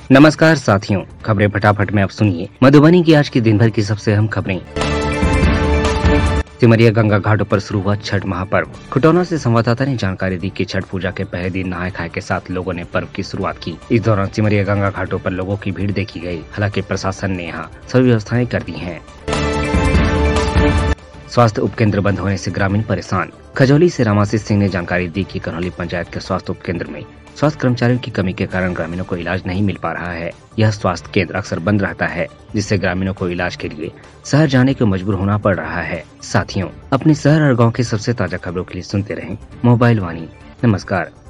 नमस्कार साथियों, खबरें फटाफट में आप सुनिए। मधुबनी की आज की दिन भर की सबसे अहम खबरें। सिमरिया गंगा घाटों पर शुरू हुआ छठ महापर्व। खुटौना से संवाददाता ने जानकारी दी कि छठ पूजा के पहले दिन नहाय खाए के साथ लोगों ने पर्व की शुरुआत की। इस दौरान सिमरिया गंगा घाटों पर लोगों की भीड़ देखी गई। हालांकि प्रशासन ने यहाँ सभी व्यवस्थाएं कर दी हैं। स्वास्थ्य उपकेंद्र बंद होने से ग्रामीण परेशान। खजौली से रामाशीष सिंह ने जानकारी दी कि करौली पंचायत के स्वास्थ्य उपकेंद्र में स्वास्थ्य कर्मचारियों की कमी के कारण ग्रामीणों को इलाज नहीं मिल पा रहा है। यह स्वास्थ्य केंद्र अक्सर बंद रहता है, जिससे ग्रामीणों को इलाज के लिए शहर जाने को मजबूर होना पड़ रहा है। साथियों, अपने शहर और गांव के सबसे ताजा खबरों के लिए सुनते रहें मोबाइल वाणी। नमस्कार।